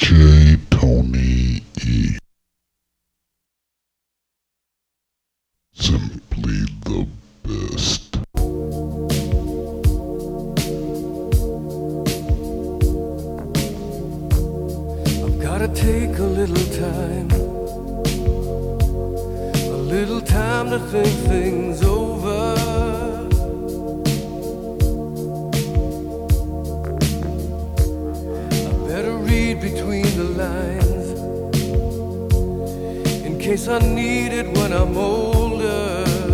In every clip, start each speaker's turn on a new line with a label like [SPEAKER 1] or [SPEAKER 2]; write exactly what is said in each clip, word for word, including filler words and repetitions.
[SPEAKER 1] J. Tony E. Simply the best.
[SPEAKER 2] I've gotta take a little time, a little time to think things over. I better read between the lines in case I need it when I'm older.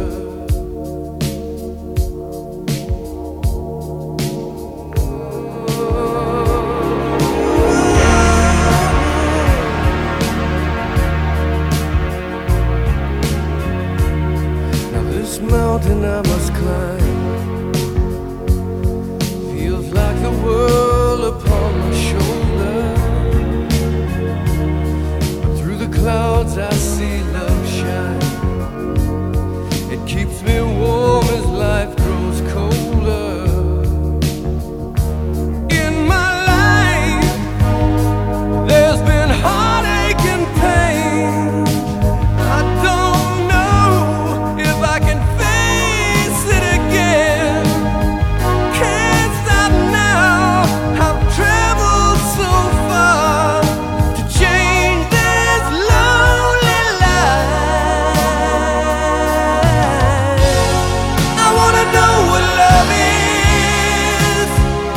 [SPEAKER 2] This mountain I must climb feels like the world upon my shoulder. But through the clouds I see love shine. It keeps me warm as life grows colder. In my life there's been heartache and pain. I don't know if I can face it again. Can't stop now. I've traveled so far to change this lonely life. I wanna know what love is.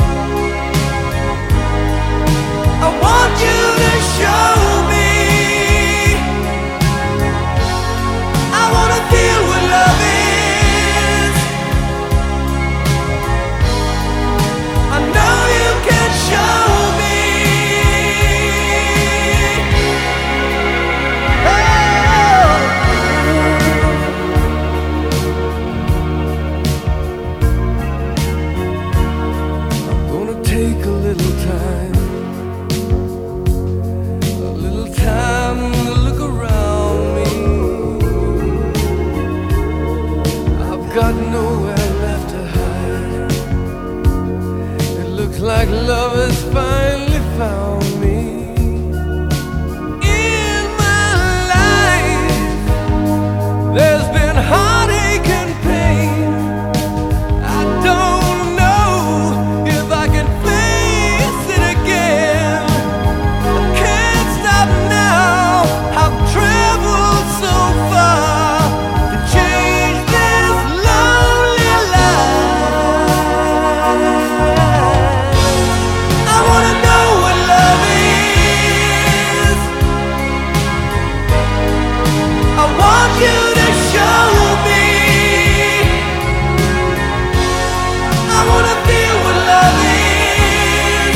[SPEAKER 2] I want you to show me. I wanna feel what love is. I know you can show me. I'm gonna take a little time, a little time to look around me. I've got nowhere left to hide. It looks like love has finally found me. In my life there's been heartache and pain. I don't know if I can face it again. I can't stop now. I've traveled so far to change this lonely life. I wanna know what love is. I want you to show me. I wanna feel what love is.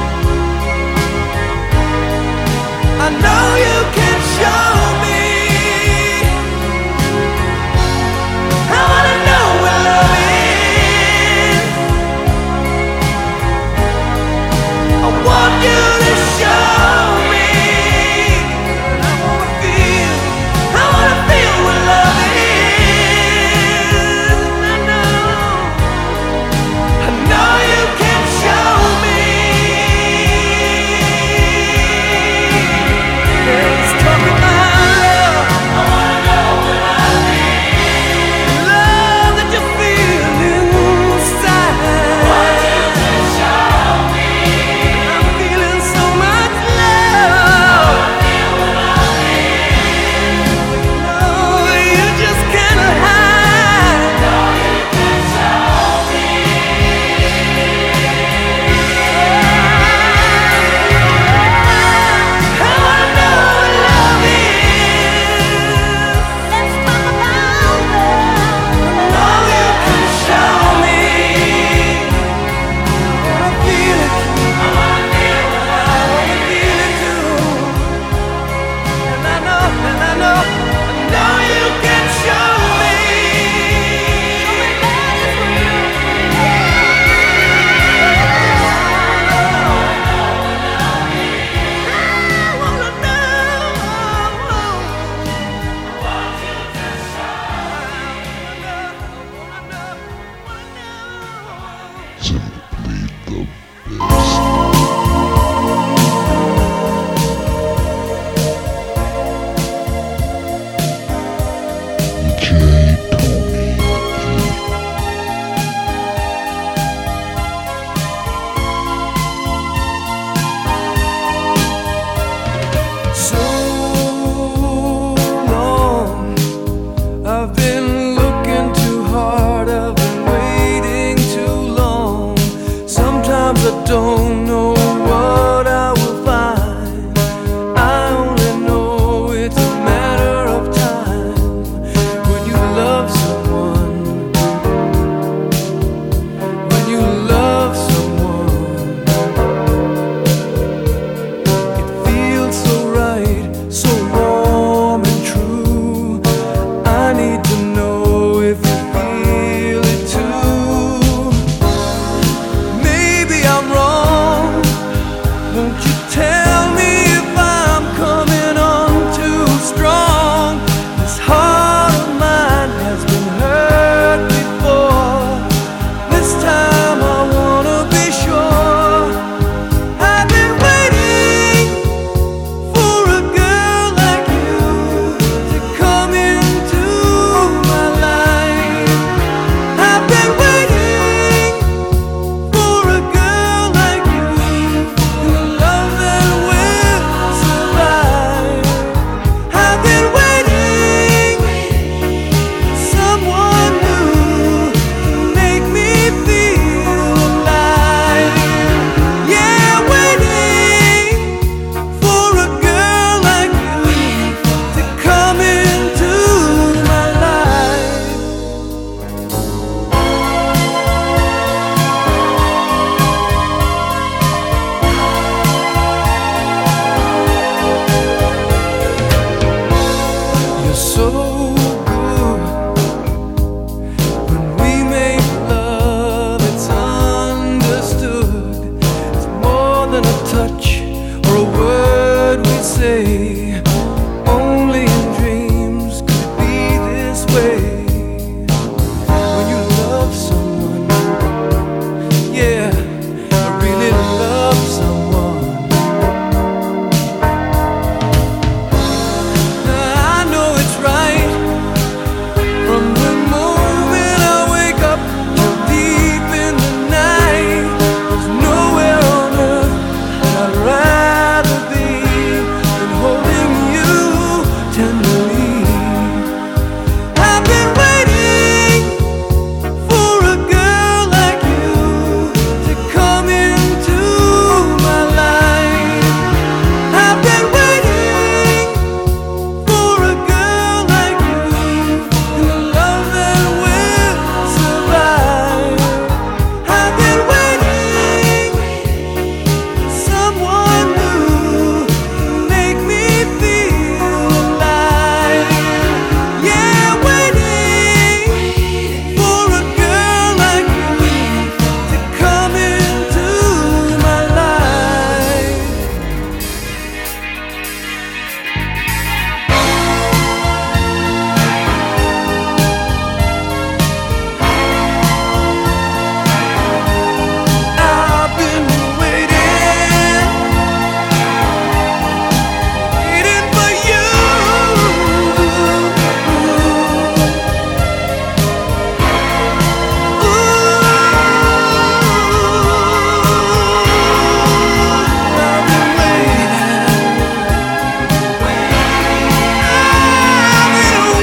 [SPEAKER 2] I know you can show me. I wanna know what love is. I want you to show me. I wanna feel, I wanna feel what love is. I know, I know you can show me. Let's talk about love. I wanna know what love is. Love that you feel inside. I want you to show me. I'm feeling so than a touch or a word we say. Only in dreams could it be this way. When you love someone, yeah, I really love someone. Now I know it's right from the moment I wake up till deep in the night. There's nowhere on earth that I'd rather be than holding you tenderly. I've been waiting for a girl like you to come into my life. I've been waiting for a girl like you and a love that will survive. I've been waiting for someone new to make me feel alive. Yeah, waiting for a girl like you to come into my life. I've been waiting, waiting for you. I've been waiting, I've been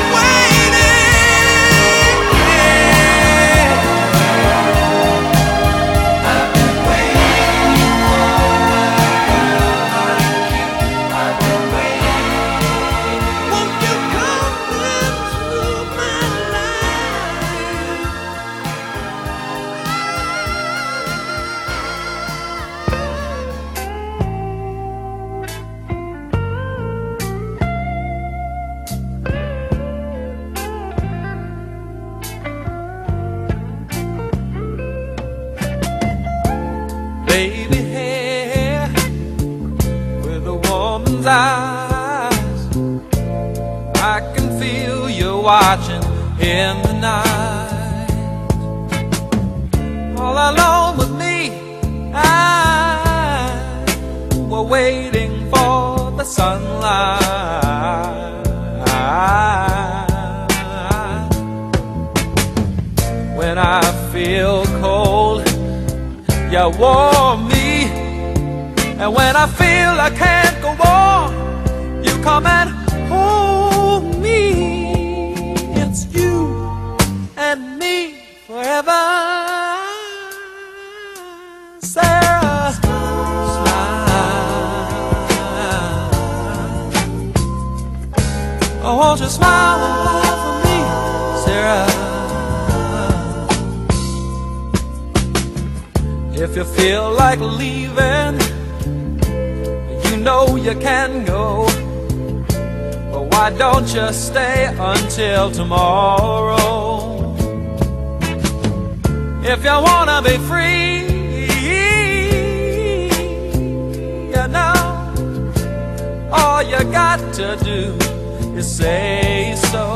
[SPEAKER 2] waiting. Won't you come into my life? Baby hair with a woman's eyes, I can feel you watching in the night. All alone with me, I were waiting for the sunlight. When I feel cold, you warm me, and when I feel I can't go on, you come and hold me. It's you and me forever, Sarah. Smile. Oh, won't you smile and laugh for me, Sarah? If you feel like leaving, you know you can go. But why don't you stay until tomorrow? If you wanna be free, you know, all you got to do is say so.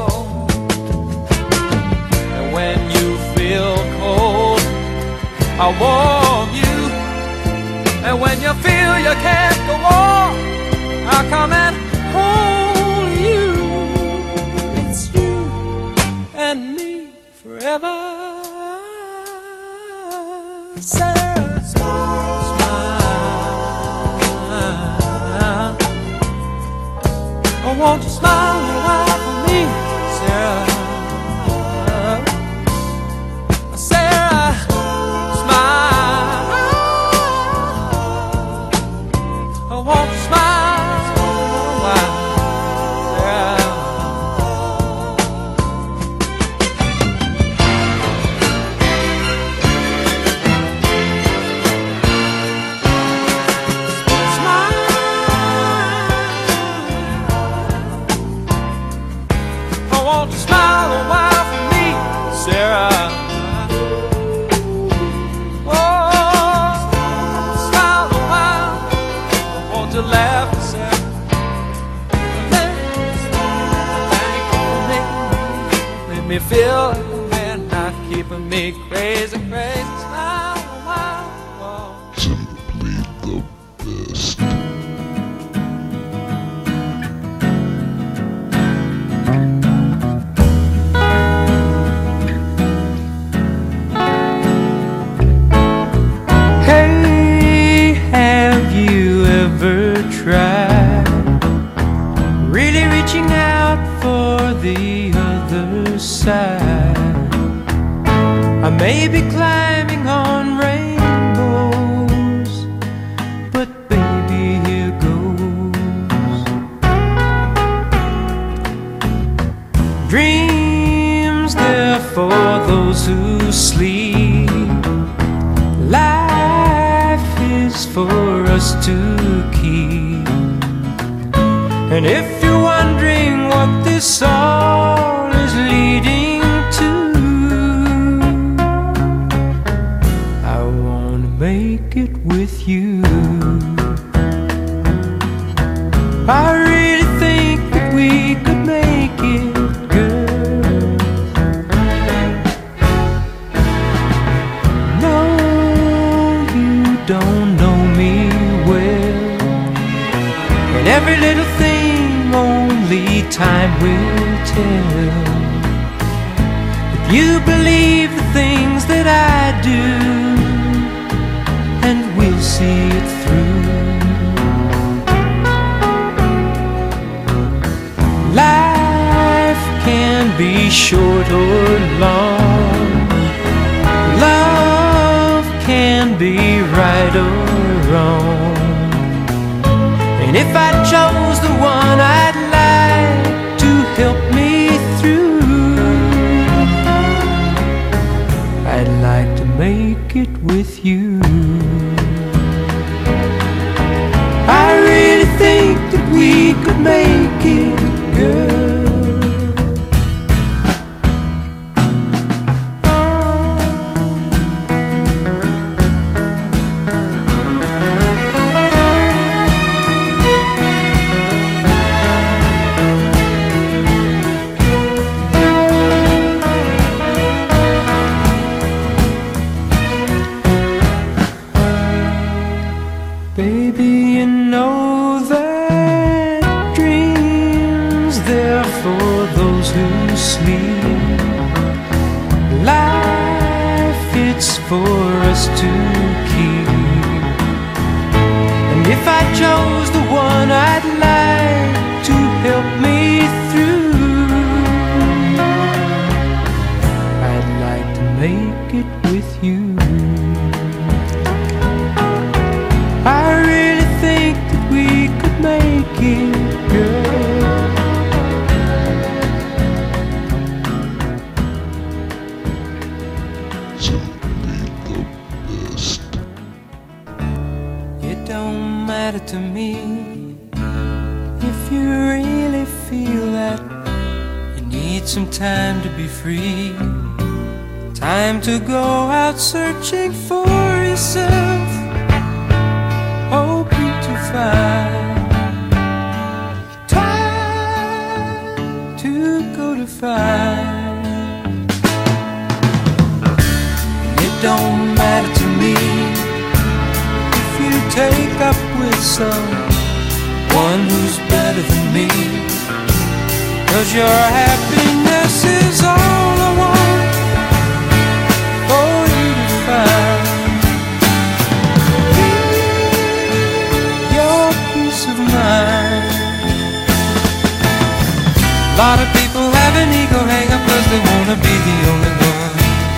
[SPEAKER 2] And when you feel cold, I'll warm you, and when you feel you can't go on, I'll come and hold you. It's you and me forever, Sarah. Smile. Oh, won't you smile and laugh for me, Sarah? Sarah. I won't smile, Sarah. Smile. feel like the midnight keeping me crazy, crazy. Smile, smile, smile.
[SPEAKER 1] Simply the best.
[SPEAKER 2] Hey, have you ever tried really reaching out for the other side? I may be climbing on rainbows, but baby, here goes. Dreams, they're for those who sleep. Life is for us to keep. And if you're wondering what this all is leading to, I wanna make it with you. I really think that we could make it, girl. No, you don't know me well, and every little thing only time will tell. If you believe the things that I do, and we'll see it through. Life can be short or long. Love can be right or wrong. And if I chose the one I'd like to help me through, I'd like to make it with you. I really think that we could make it, girl. Baby, you know that dreams, they're for those who sleep. Life, it's for us to keep. And if I chose the one I'd like to help me through, I'd like to make it with you. I really think that we could make it, girl.
[SPEAKER 1] Simply the best.
[SPEAKER 2] It don't matter to me if you really feel that you need some time to be free. Time to go out searching for yourself, hoping to find time to go to find. It don't matter to me if you take up with someone who's better than me, 'cause your happiness is all I want for you to find. A lot of people have an ego hang up 'cause they wanna be the only one.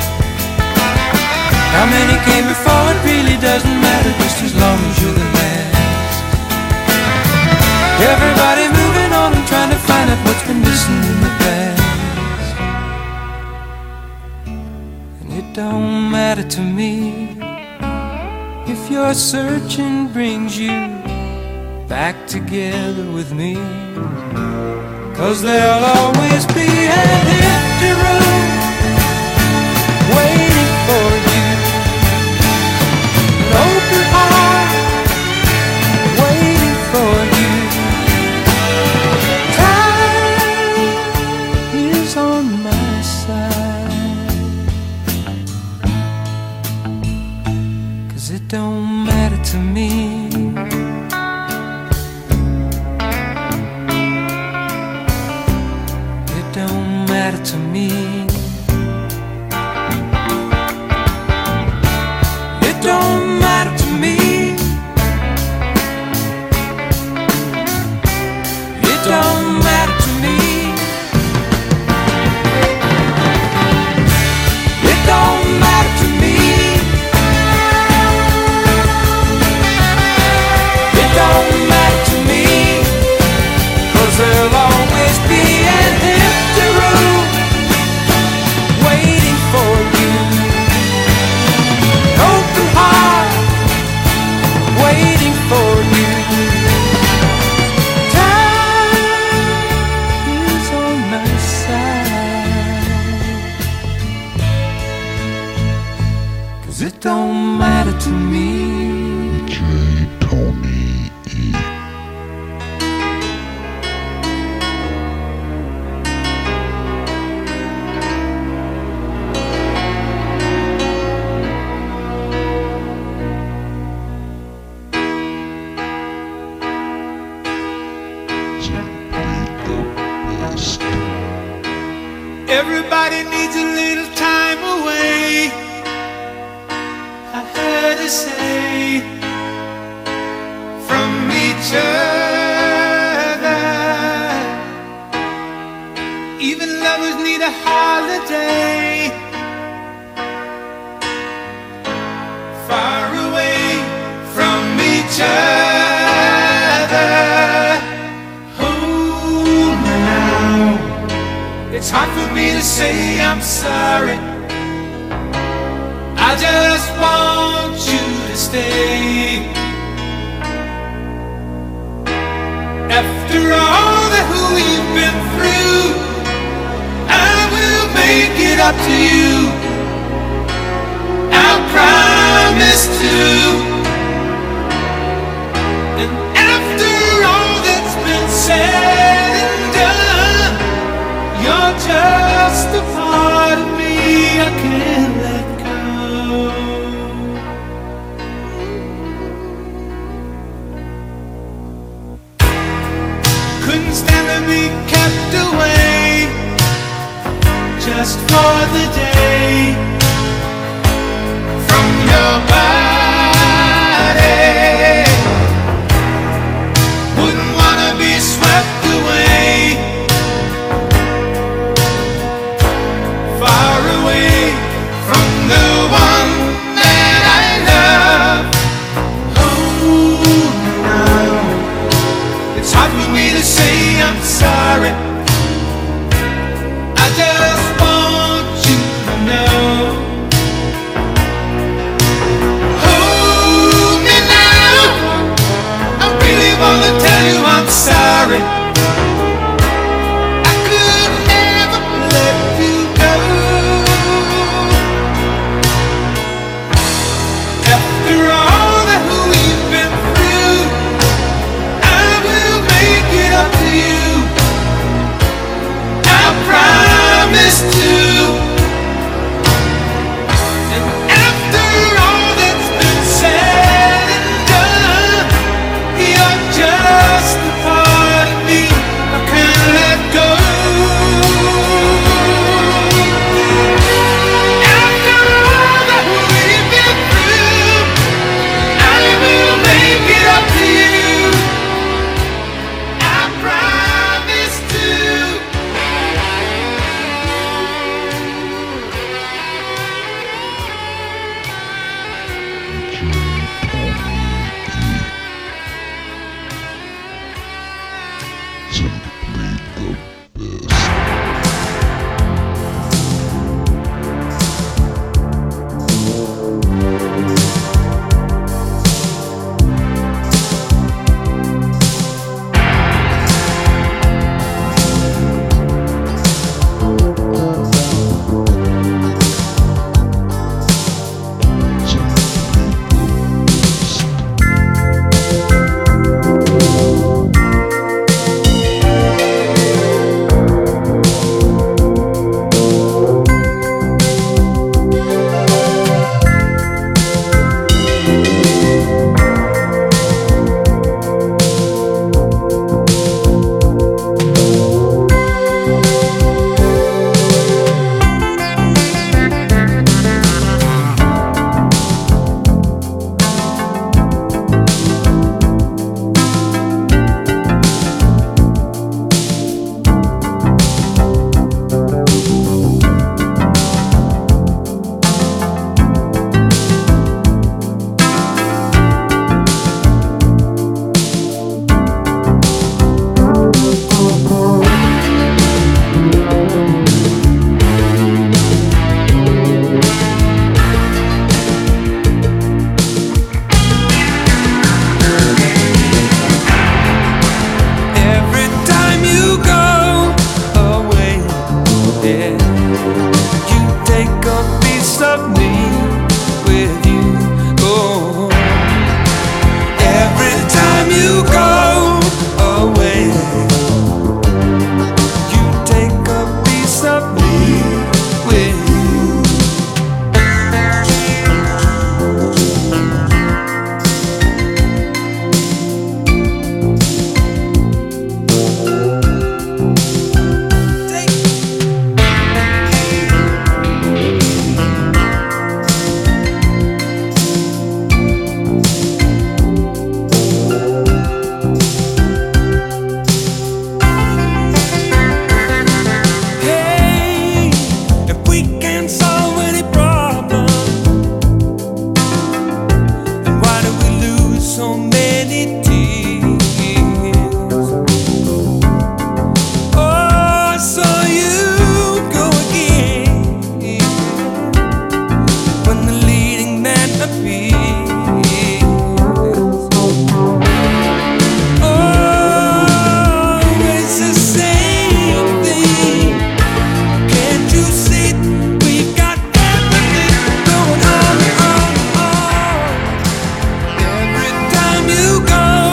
[SPEAKER 2] How many came before, it really doesn't matter, just as long as you're the last. Everybody moving on and trying to find out what's been missing in the past. And it don't matter to me if your searching brings you back together with me, 'cause there'll always be an empty room waiting for you, an open heart waiting for you. Time is on my side. Everybody needs a little time away, I heard her say, from each other. Even lovers need a holiday, far away from each other. Hold me now. It's hard for me to say I'm sorry. I just want you to stay. After all that we've been through, I will make it up to you. I'll promise to. And after all that's been said and done, you're just a part of me I can't let go. Couldn't stand to be kept away just for the day from your body. Wouldn't wanna be swept away, far away from the one that I love. Oh, now it's hard for me to say I'm sorry. I just want you to know. Oh, many tears. Oh, so you go again when the leading man appears. Always the same thing. Can't you see we've got everything going on, on, on? Every time you go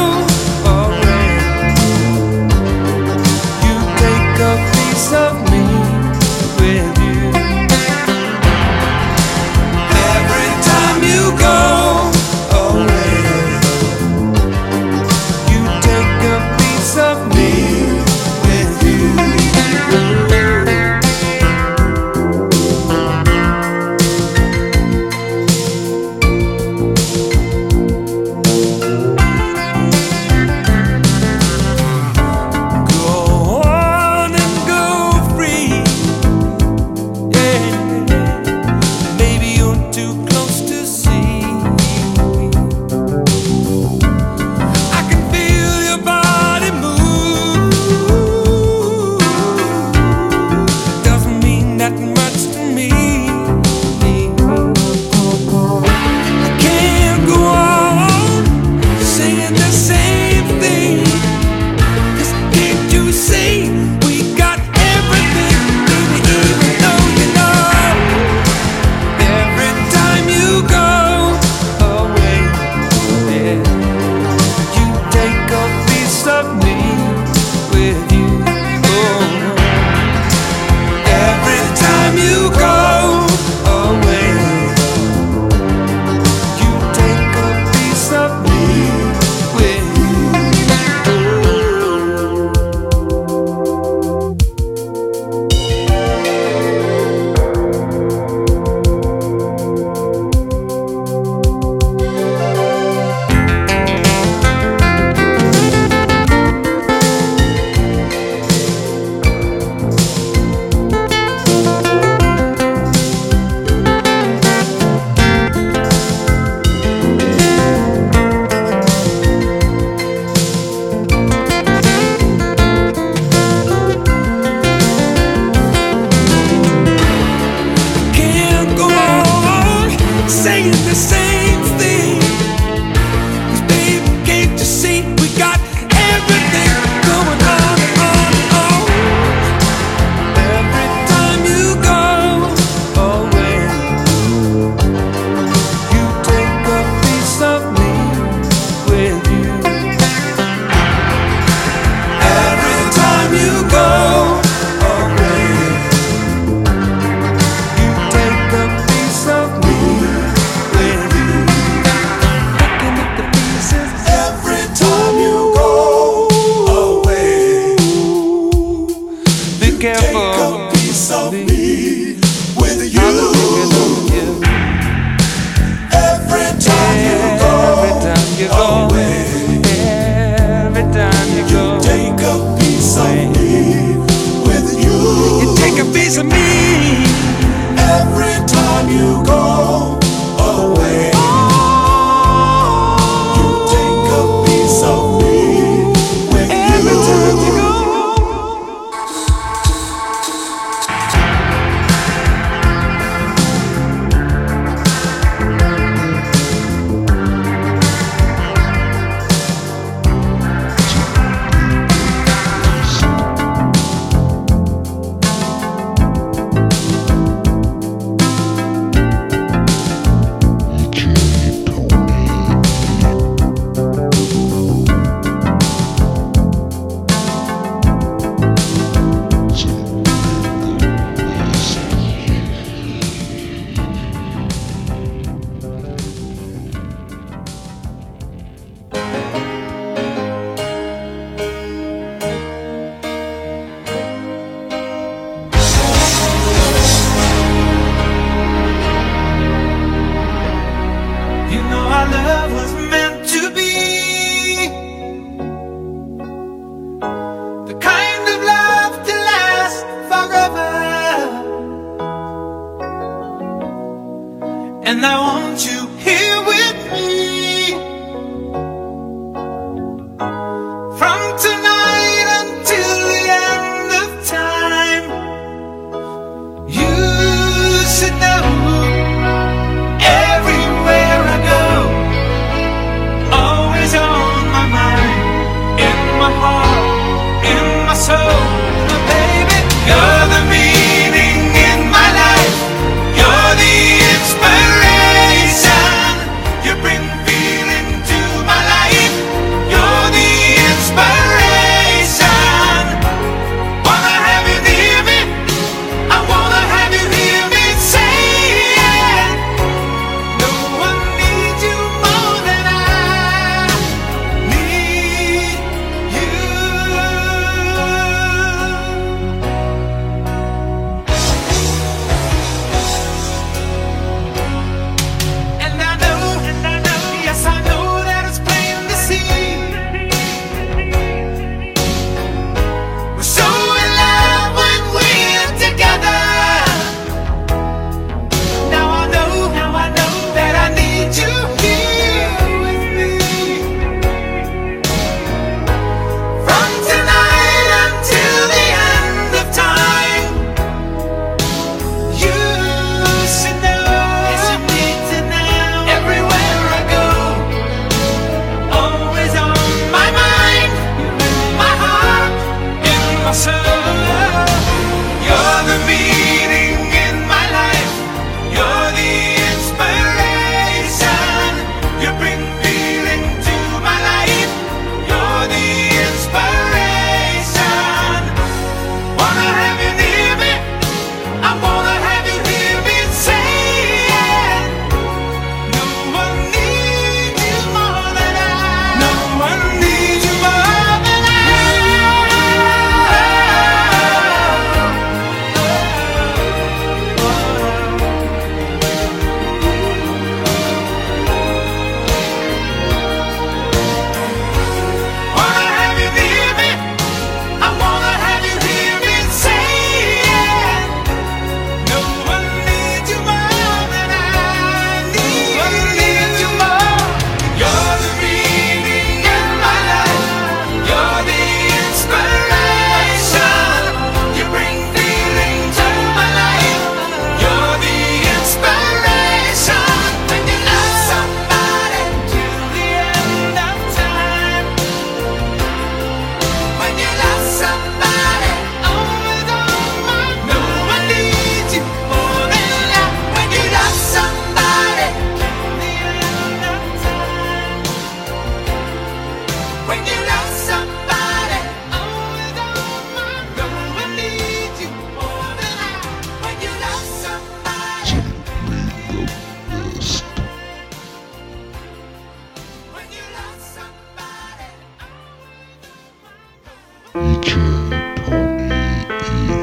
[SPEAKER 1] D J Tony E.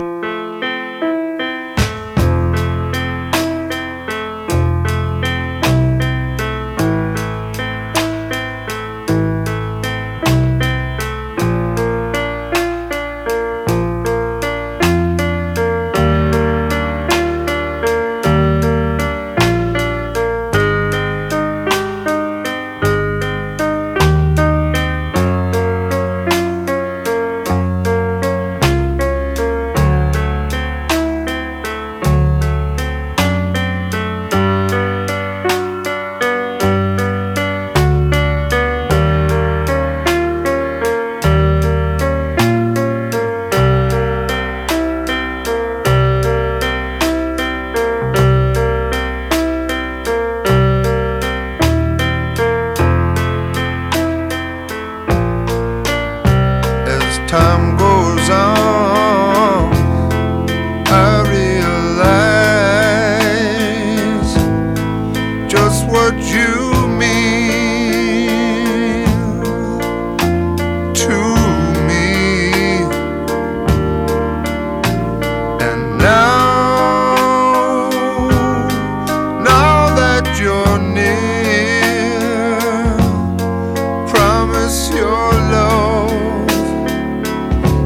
[SPEAKER 3] Time goes on, I realize just what you mean to me. And now, now that you're near, promise your love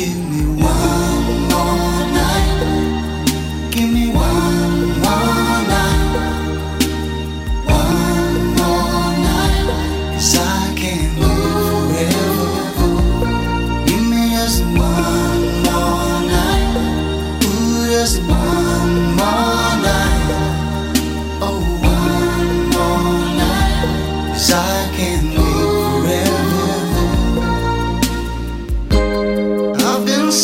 [SPEAKER 4] Give me one more night. Give me one more night. One more night. 'Cause I can't live forever. Give me just one more night. Ooh, just one more night. Oh, one more night. 'Cause I can't live forever. I've been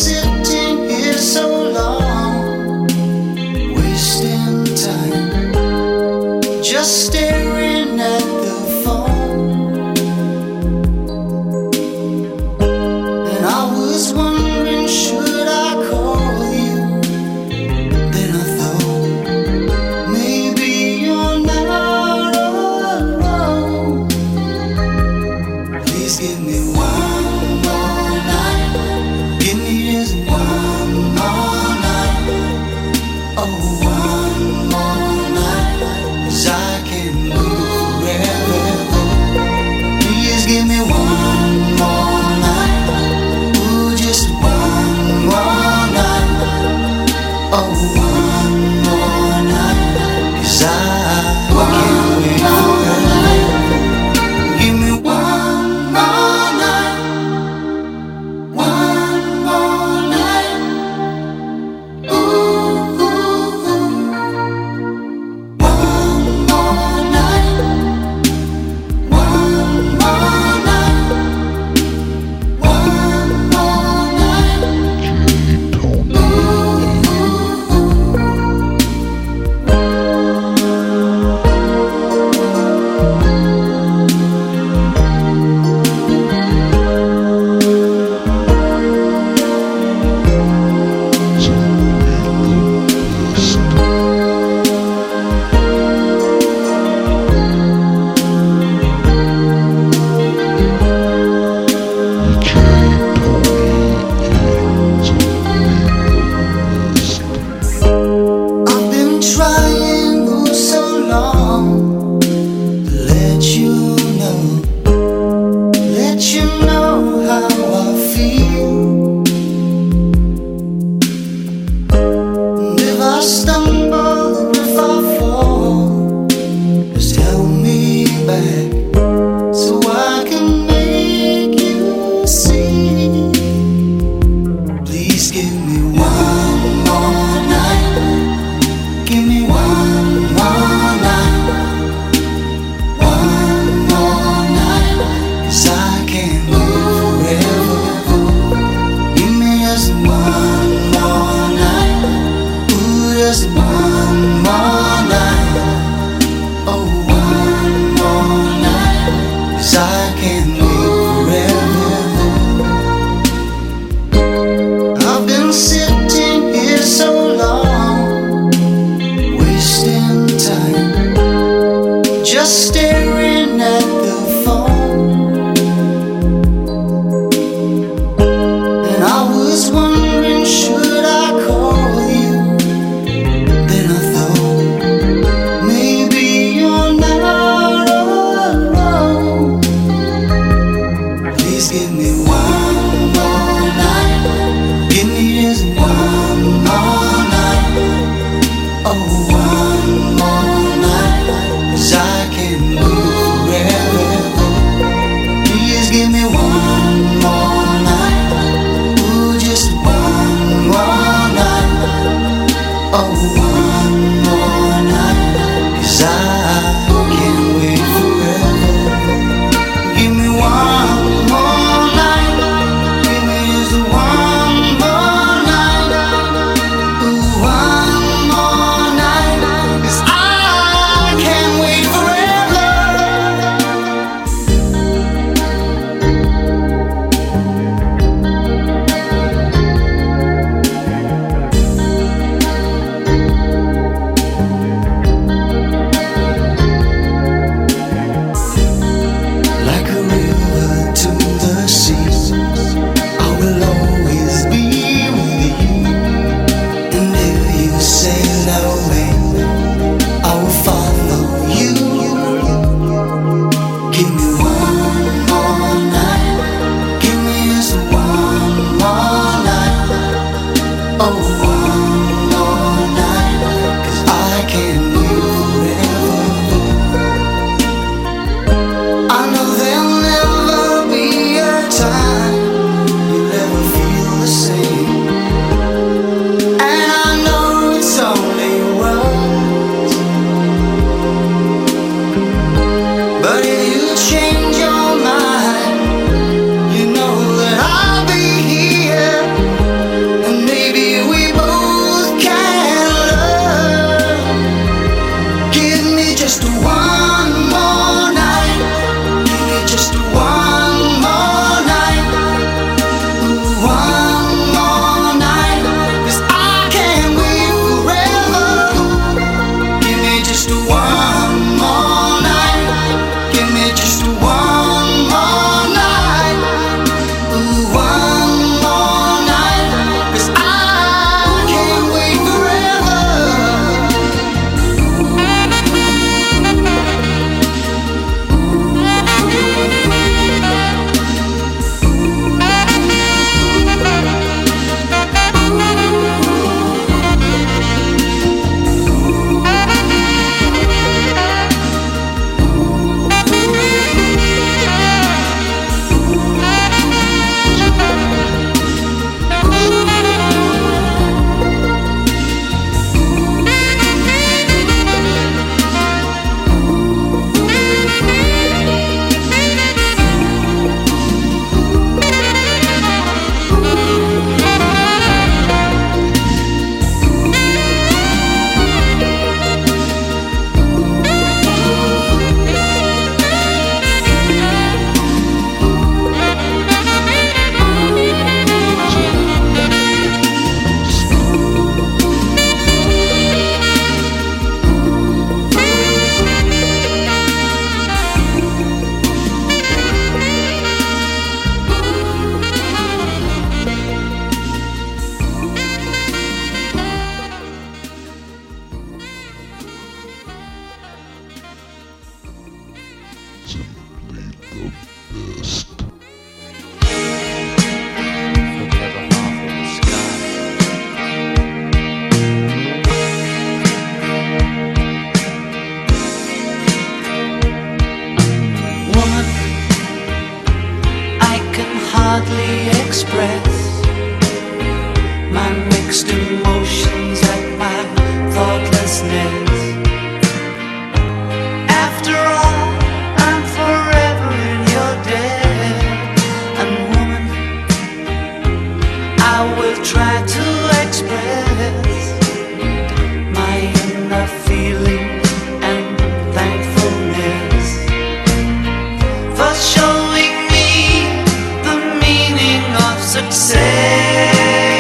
[SPEAKER 4] I will try to express my inner feelings and thankfulness for showing me the meaning of success.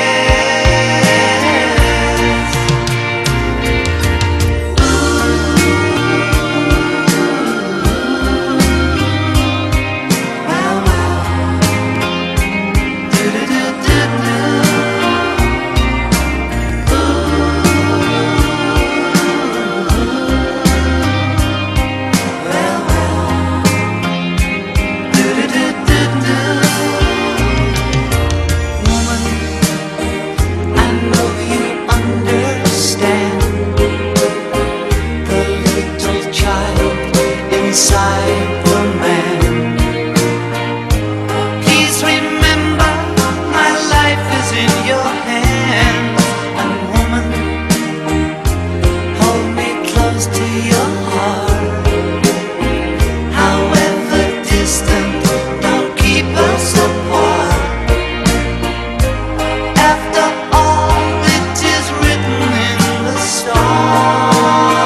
[SPEAKER 4] Inside the man, please remember my life is in your hands. And woman, hold me close to your heart. However distant, don't keep us apart. After all, it is written in the stars.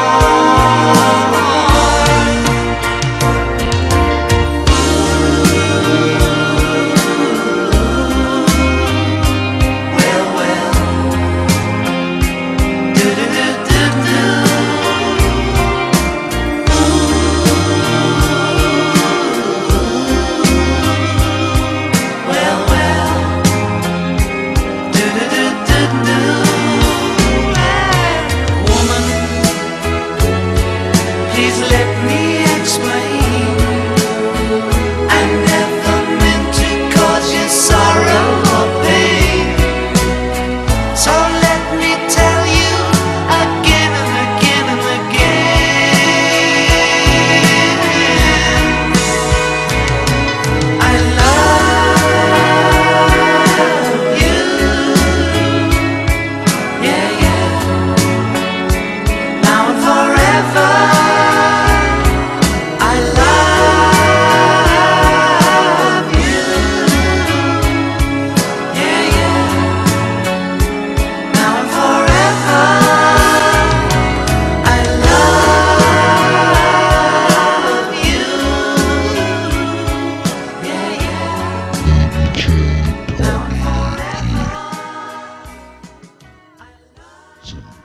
[SPEAKER 4] Please let me explain. I never meant to cause you sorrow or pain. So let me tell you again and again and again. I love you. Yeah, yeah. Now and forever.
[SPEAKER 1] Some